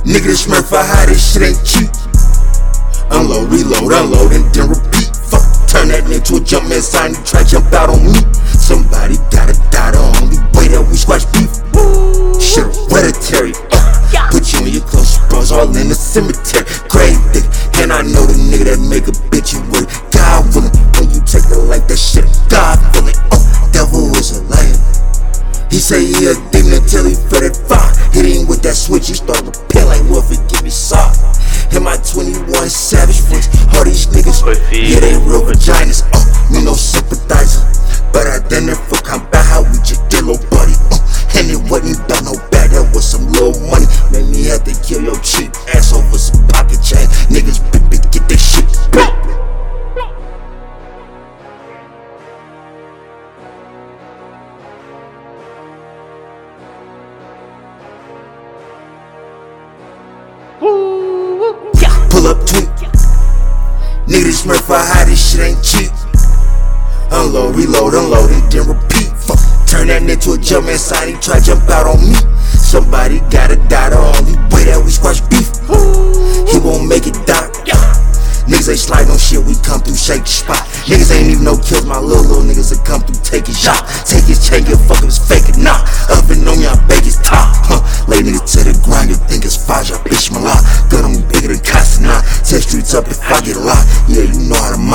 Nigga, this Smurf, I hide this shit ain't cheap. Unload, reload, unload, and then repeat. Fuck, turn that into a jump man sign. You try jump out on me. Somebody gotta die the only way that we squash beef. Shit hereditary. Put you and your close bros all in the cemetery. Grave digger, and I know the nigga that make a bitch you with. God willing, when you take the life, that shit God willing. Devil is a liar. He say he a demon until he feel that fire. Hit him with that switch, he start to peel like Wolf and give me soft. In my 21 savage voice, all these niggas, yeah, they real vaginas. Me no sympathizer, but I done it for combat. How we just did little buddy. And it wasn't about no bag, that was some little money. Made me have to kill your cheap ass over some pocket change. Niggas get that shit back. Pull up tweet. Nigga, this Smurf, I hide this shit ain't cheap. Unload, reload, unload, and then repeat. Fuck, turn that into a jump man sign. He try jump out on me. Somebody gotta die the only way that we squash beef. He won't make it die. Niggas ain't sliding on shit, we come through, shake the spot. Niggas ain't even no kills, my little niggas that come through, take his shot. Take his chain, give fuck if it's fake or not. Oven on y'all, bake his top. Lay niggas to the grind, you think it's Faja, bitch, my lot. Gun on me bigger than Casanat. Test streets up if I get a lot. Yeah, you know how to